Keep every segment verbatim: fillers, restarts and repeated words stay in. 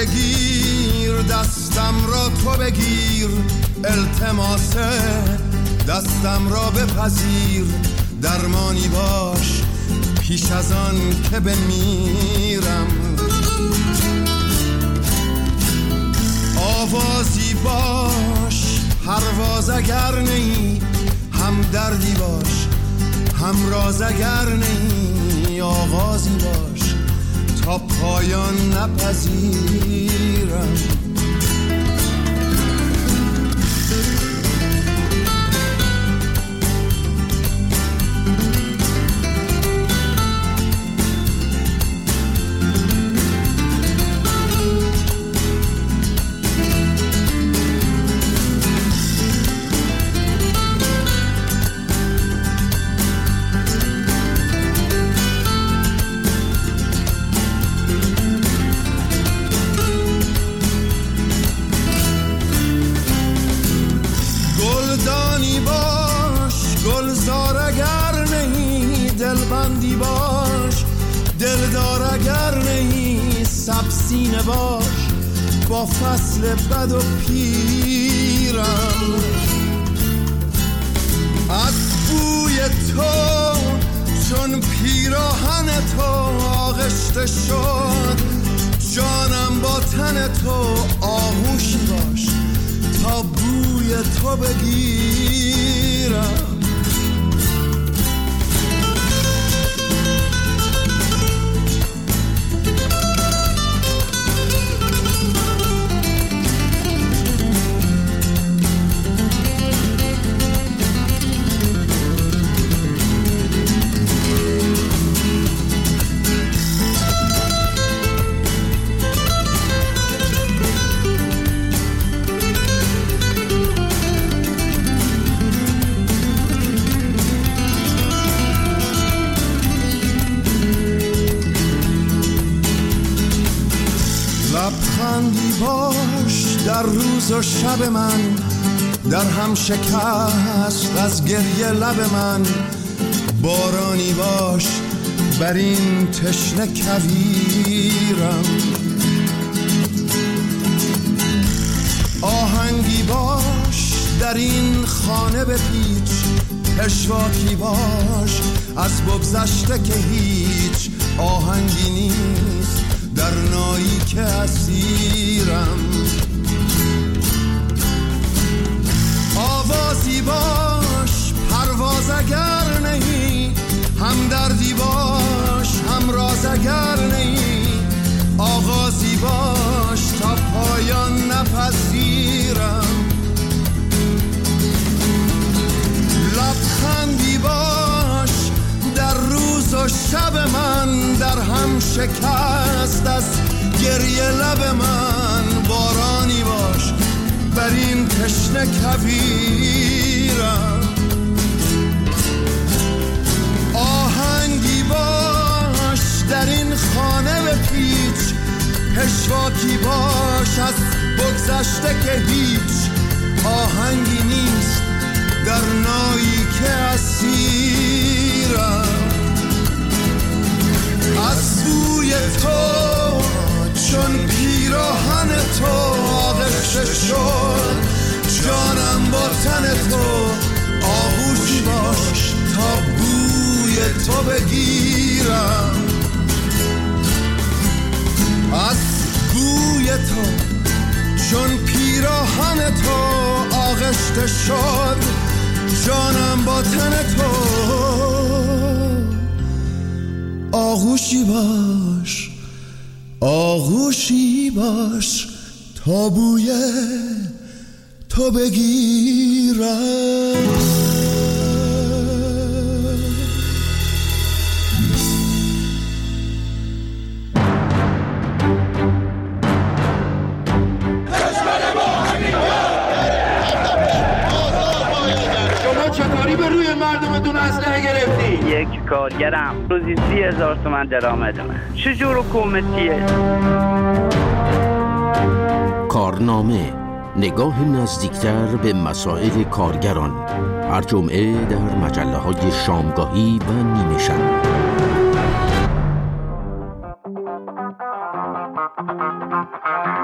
بگیر، دستم را تو بگیر، التماس دستم را بپذیر، درمانی باش پیش از آن که بمیرم. آوازی باش پرواز اگر نی، هم دردی باش هم راز اگر نی، آغازی باش تا پایان نپذیرم. دلبندی باش، دلدار اگر نهی، سبسینه باش با فصل بد و پیرم. از بوی تو چون پیراهن تو آغشته شد، جانم با تن تو آغوشی باش تا بوی تو بگیرم. لبخندی باش در روز و شب من، در هم شکست از گریه لب من، بارانی باش بر این تشنه کویرم. آهنگی باش در این خانه بپیچ، پشواکی باش از بگذشته که هیچ آهنگی نیست در نایی که اسیرم. آوازی باش پرواز اگر نهی، هم دردی باش هم راز اگر نهی، آغازی باش تا پایان نپذیرم. لبخندی باش در روز و شب من، در هم شکست از گریه لب من، بارانی باش بر این تشنه کویرم. آهنگی باش در این خانه بپیچ، پشواکی باش از بگذشته که هیچ آهنگی نیست در نایی که اسیرم. از بوی تو چون پیراهن تو آغشته شد، جانم با تن تو آغوشی باش تا بوی تو بگیرم. از بوی تو چون پیراهن تو آغشته شد، جانم با تن تو آغوشی باش آغوشی باش تا بوی تو بگیرم. چطوری به روی مردمتون اسلحه گرفتی؟ یک کارگرم روزی سی هزار تومن درآمدمه. چجور حکومتیه؟ کارنامه، نگاه نزدیکتر به مسائل کارگران، هر جمعه در مجله های شامگاهی و نیمه شب.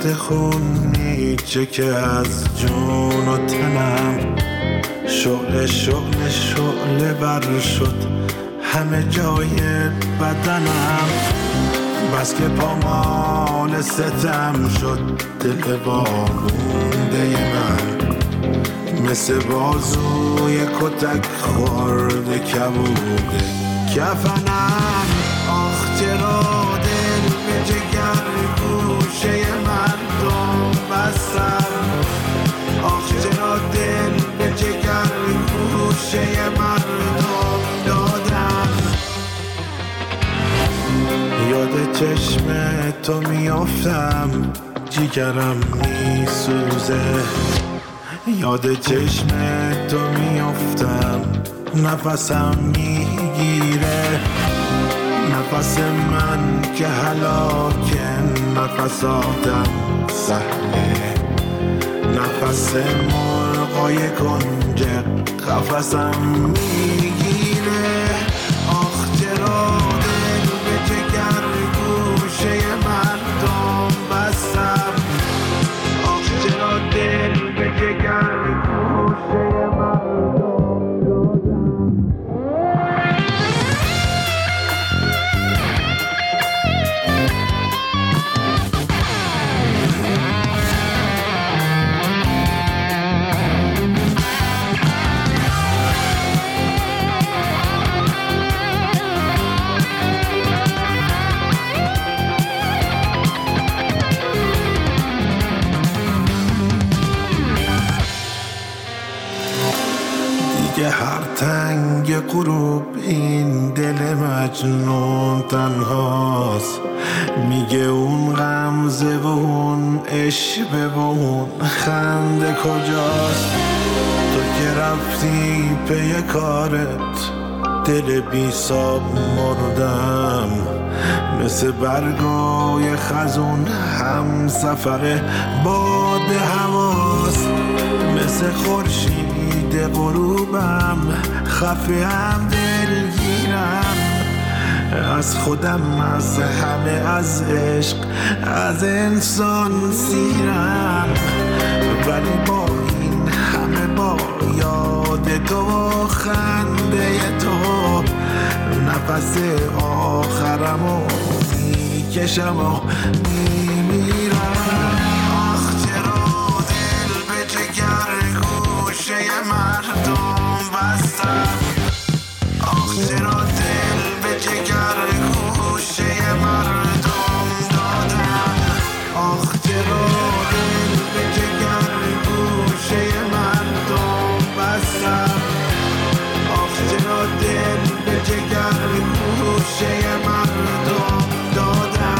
گرد خونی چه که از جون و تنم شعله شعله شعله بر شد همه جای بدنم، بس که پامال ستم شد دل وامونده من، مثل بازوی کتک خورده کبوده کفنم. آخ چرا دل به جگر گوشه مردم بستم، آخ چرا دل به جگر گوشه مردم دادم. یاد چشم تو میافتم جیگرم میسوزه، یاد چشم تو میافتم نفسم میگیره، نفس من که هلاکه نفس آدم سهله، نفس مرغای کنج قفسم میگیره. آخ چرا دل به جگر گوشه مردم بستم، آخ چرا دل به جگر گوشه مردم دیگه هر تنگ غروب این دل مجنون تنهاست، میگه اون غمزه و اون عشق و اون خنده کجاست. تو که رفتی پی کارت دل بی ساب مردم، مثل برگای خزون هم سفر باد هواست، مثل خورشید غروبم خفه هم دلگیرم، از خودم از همه از عشق از انسان سیرم، ولی با این همه با یاد تو و خنده تو نفس آخرمو میکشم و میمیرم. آخ چرا دل به جگر گوشه مردم بستم، آخ چرا دل به جگر گوشه مردم دادم، آخ چرا دل به جگر گوشه مردم بستم، آخ چرا دل به جگر گوشه مردم دادم.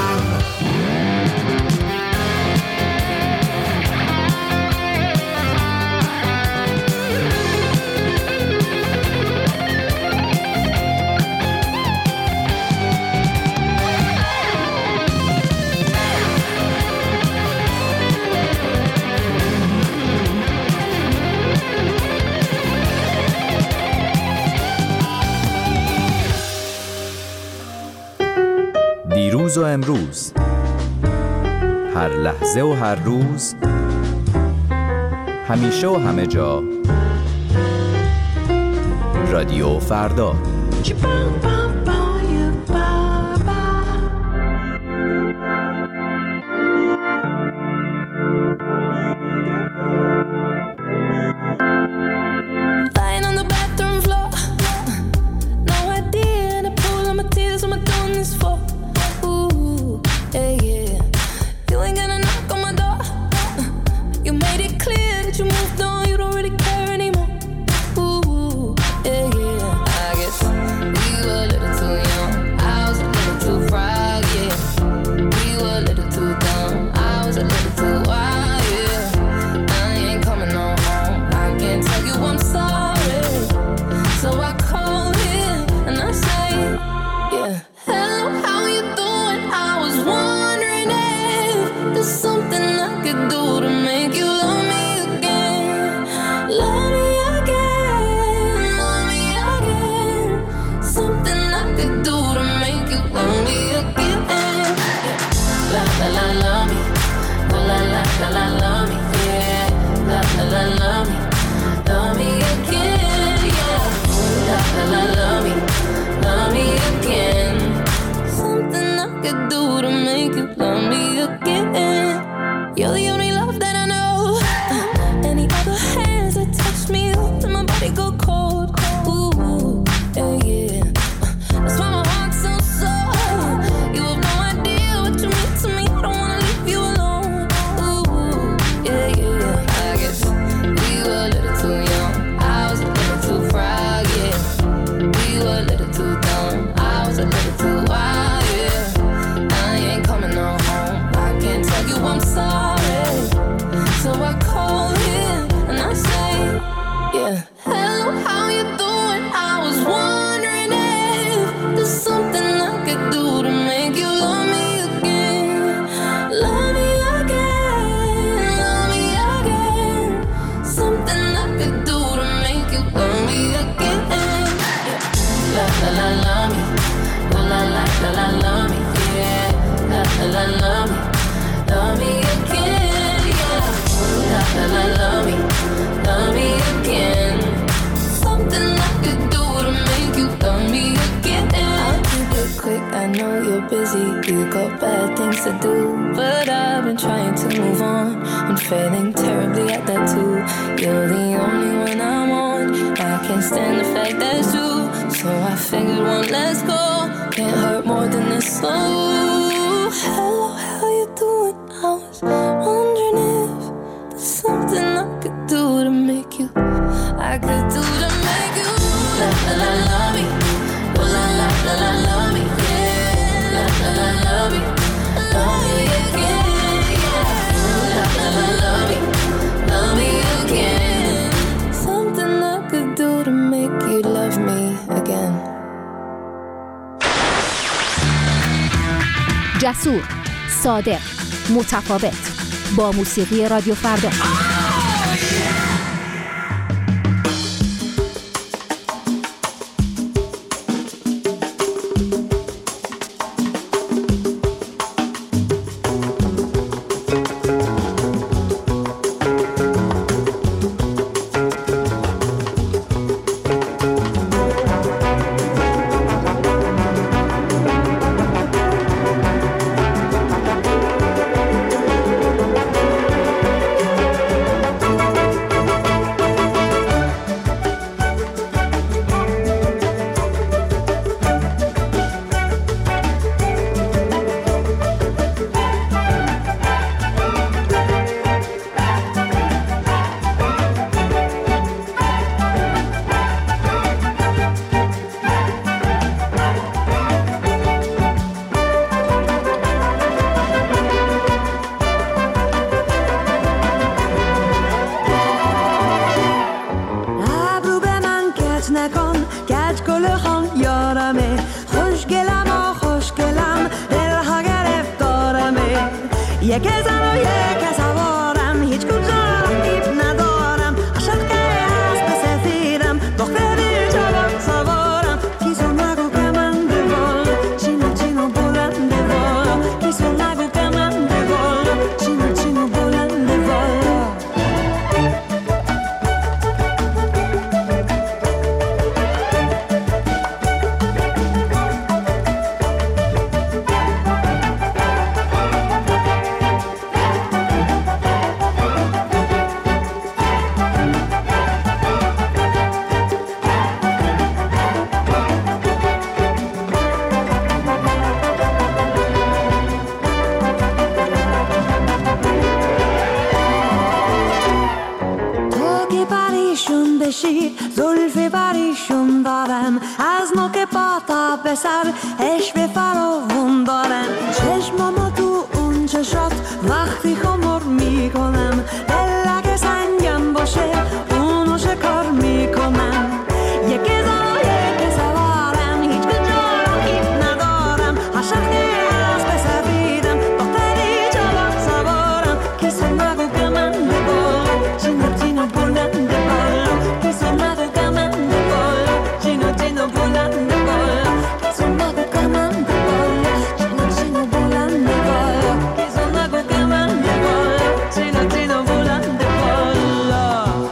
دیروز و امروز، هر لحظه و هر روز، همیشه و همه جا، رادیو فردا. We were was a little too wild, yeah. Now you ain't coming no home. I can't tell you I'm sorry. So I call him and I say, yeah, hello, how you doing? I was wondering if there's something I could do to make you love me again. Love me again, love me again. Something I could do to make you love me again. Yeah. La la la love me, oh la la la la love me, yeah. La la la love me, love me again, yeah. La la la love me, love me again. Something I could do to make you love me again. I'll keep it quick, I know you're busy, you got bad things to do, but I've been trying to move on. I'm failing terribly at that too. You're the only one I want. I can't stand the fact that it's true. So I figured one last go can't hurt more than this. So hello, how you doing? I was wondering if there's something I could do to make you, I could do to make you la la la love me, oh la la la la love me, yeah. La la la love me, love me again, yeah. La la la love me, love me again. Something I could do to make you love me again. جسور، صادق، متفاوت. با موسیقی رادیو فردا. زلف بریشون دارن از نوک پا تا به سر عشق فراوون دارن چشمامو تو اون چشات وقتی خمر میکنم دلک سنگم باشه اونو شکار میکنم یکی زا یکی سوارم هیچ کجا رقیب ندارم عاشق از بسفیدم دختری جوان سوارم کسی نگو که من بگو چینو چینو بلند بالا کسی نگو که من بگو چینو چینو بلند بالا کسی نگو که من بگو چینو چینو بلند بالا کسی نگو که من بگو چینو چینو بلند بالا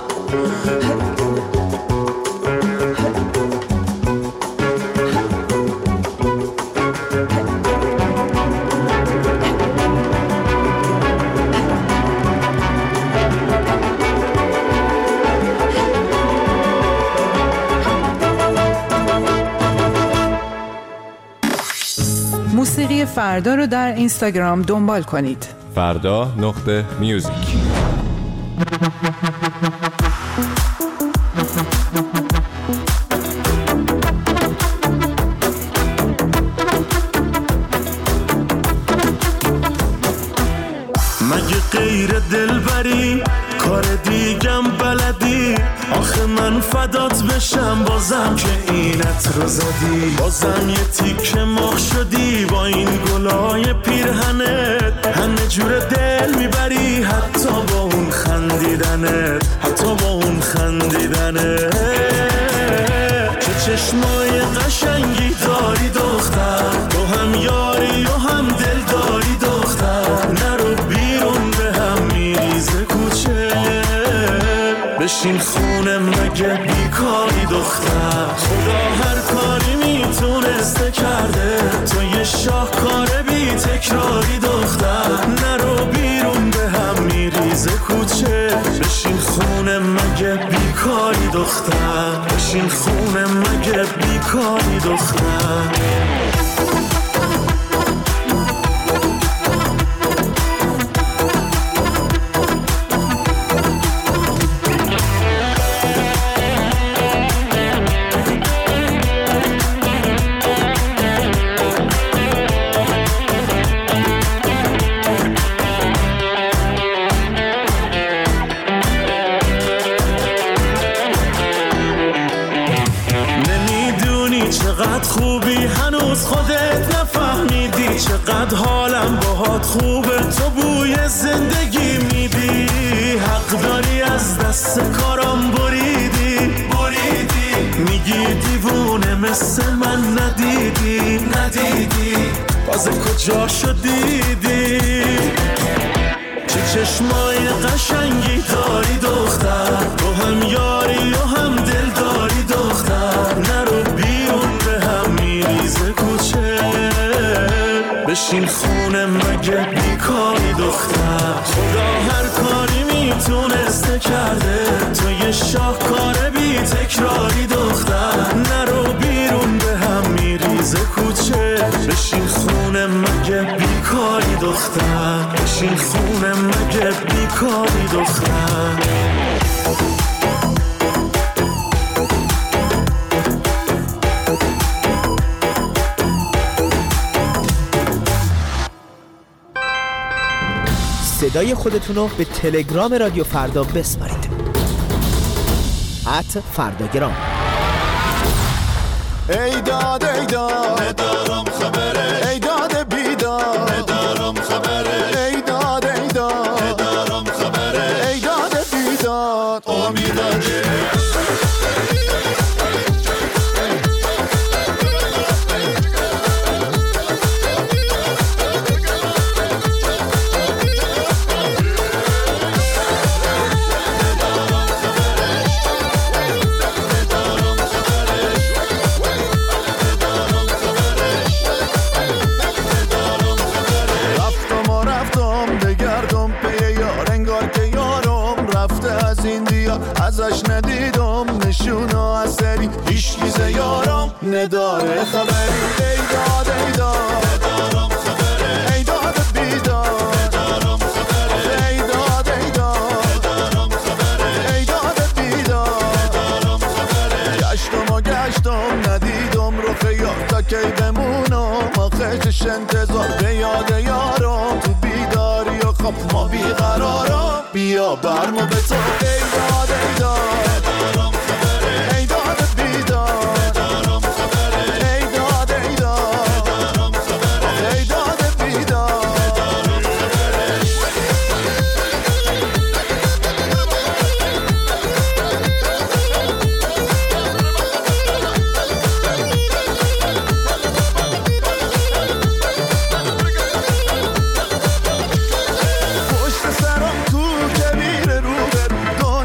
موسیقی فردا رو در اینستاگرام دنبال کنید. فردا نقطه میوزیک. غیر دلبری کار دیگم بلدی، آخه من فدات بشم بازم که اینت رو زدی، بازم یه تیکه مخ شدی با این گلای پیرهنت، همه جور دل میبری حتی با اون خندیدنت، حتی با اون خندیدنت. چه چشمای قشنگی داری دختر، تو هم یاری و هم دل داری دختر، نرو بیرون به هم میریزه کوچه، بشین خونه مگه بیکاری دختر، خدا هر کاری میتونسته کرده، تو یه شاهکار بی تکراری دختر، نرو بیرون به هم میریزه کوچه، بشین خونه مگه بیکاری دختر، بشین خونه مگه بیکاری دختر. خوبی هنوز خودت نفهمیدی، چقدر حالم باهات خوبه، تو بوی زندگی میدی، حق داری از دست کارم بریدی بریدی، میگی دیوونه مثل من ندیدی ندیدی، باز کجا شدیدی، چه چشمای قشنگی داری دختر، تو هم یاری و هم دل داری دختر، نرو بیرون به هم میریزه کوچه، بشین خونه مگه بیکاری دختر، خدا هر کاری میتونسته کرده، تو یه شاهکار بی تکراری دختر، نرو بیرون به هم میریزه کوچه، بشین خونه مگه بیکاری دختر، بشین خونه مگه بیکاری دختر. صدای خودتون رو به تلگرام رادیو فردا بسپارید. ات فرداگرام. ای داد ای داد ندارم خبره، ای داد بیداد ندارم خبره، ای داد ای داد ندارم خبره، ای داد بیداد امیداجه. ازش ندیدم نشونه اثری، هیچ چیز یارم نداره خبری، ای داد ای داد ندارم خبره، ای داد بیداد ندارم خبره، ای داد ای داد ندارم خبره، ای داد بیداد ندارم خبره، گشتم و گشتم ندیدم رو خیار تا کی بمونم، آخه چش انتظار به یاد یارم، تو بیداری و خواب ما بیقرارم، بیا برمو به تو ای داد ای داد ندارم خبره، ای داد بیداد ندارم خبره، ای داد ای داد ندارم خبره، ای داد بیداد ندارم خبره. پشت سرم تو کبیر رو برو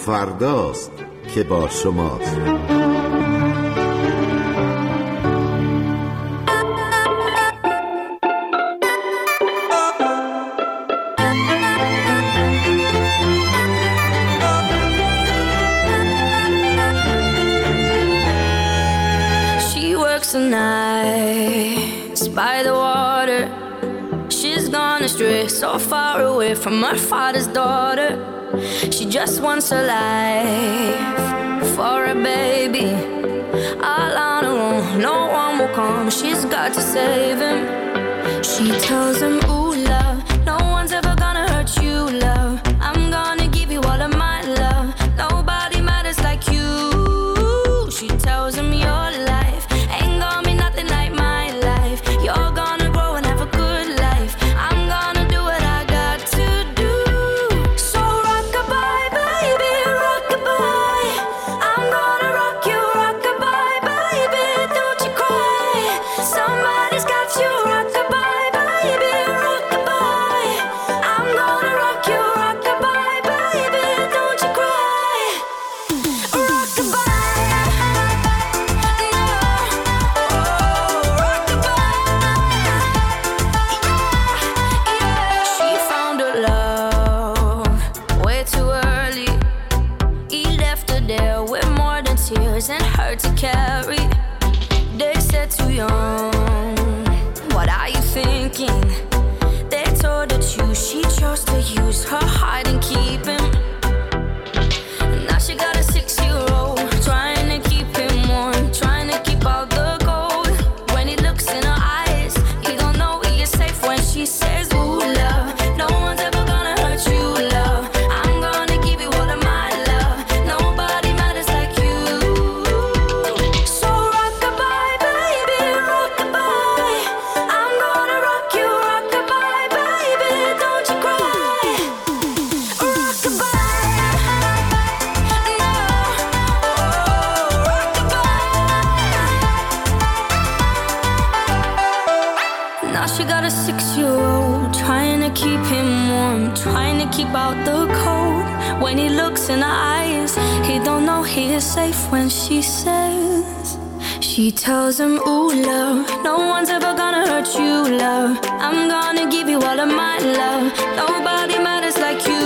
فرداست که با شماست. The nights by the water, she's gone astray, so far away from her father's daughter. She just wants a life for a baby, all on her own, no one will come. She's got to save him. She tells him, ooh love, no one's ever gonna hurt you, love. I'm gonna give you all of my love. Nobody matters like you. She tells him your life ain't gonna be nothing like my life. You're gonna grow and have a good life. I'm gonna do what I got to do. So rock-a-bye, baby, rock-a-bye. I'm gonna rock you, rock-a-bye, baby, don't you cry. Somebody's got you, rock-a-bye, baby, rock-a-bye. I'm gonna rock you, rock-a-bye, baby, don't you cry. Rock-a-bye. And hard to carry. They said too young, what are you thinking? They told her to, she chose to use her heart and keep him. Now she got a six-year-old, trying to keep him warm, trying to keep all the gold. When he looks in her eyes, he don't know he is safe when she says, ooh love, no one's ever gonna hurt you, love. I'm gonna give you all of my love. Nobody matters like you. Keep him warm, trying to keep out the cold. When he looks in her eyes, he don't know he is safe when she says, she tells him, ooh love, no one's ever gonna hurt you, love. I'm gonna give you all of my love. Nobody matters like you.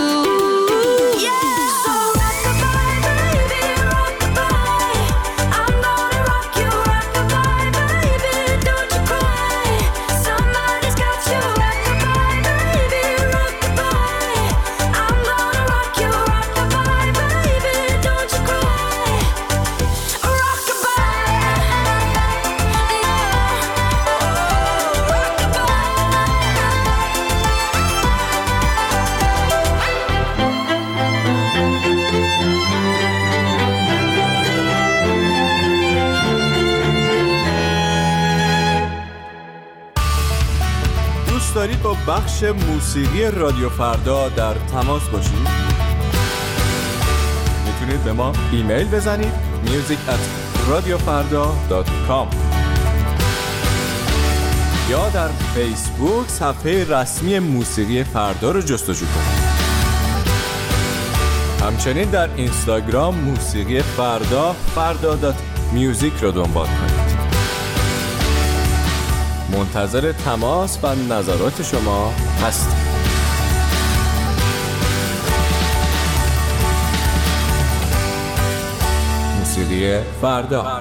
دارید با بخش موسیقی رادیو فردا در تماس باشید؟ میتونید به ما ایمیل بزنید music at radiofarda dot com یا در فیسبوک صفحه رسمی موسیقی فردا رو جستجو کنید. همچنین در اینستاگرام موسیقی فردا فردا دات میوزیک رو دنبال کنید. منتظر تماس و نظرات شما هستیم. موسیقی فردا.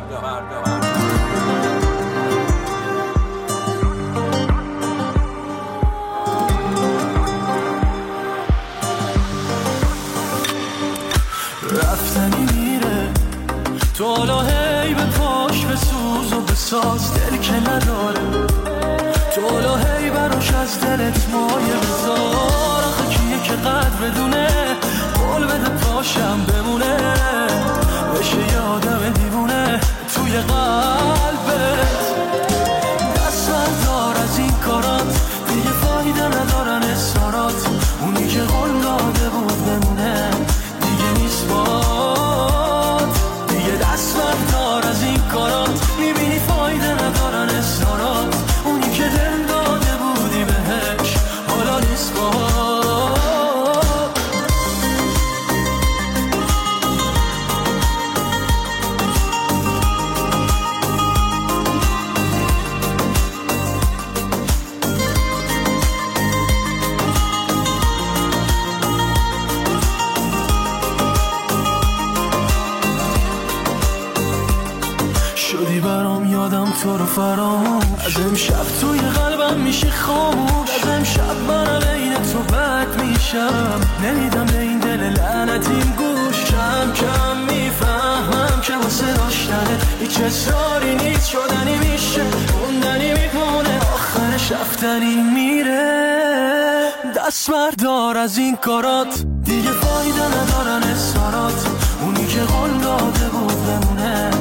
رفتنی میره تو حالا هی به پاش بسوز و بساز دل که نداره تو حالا هی براش از دلت مایه بذار آخه کیه که قدر بدونه قول بده پاشم بمونه بشه یادم دیوونه توی قلبت دست بردار از این کارات دیگه فایده ندارن اصرارات اونی که قول داده بود بمونه دیگه نیست باد دیگه دست بردار از این کارات میبینی فایده ندارن اصرارات اونی که دل داده بودی بهش حالا نیست باد برام یادم تو رو فراموش. از امشب توی قلبم میشه خاموش. از امشب من عین تو بد میشم. نمیدم به این دل لعنتیم گوش. کم کم میفهمم که واسه داشتنت هیچ اصراری نیست. شدنی میشه موندنی میمونه آخرش رفتنی میره. دست بردار از این کارات دیگه فایده ندارن اصرارات. اونی که قول داده بود بمونه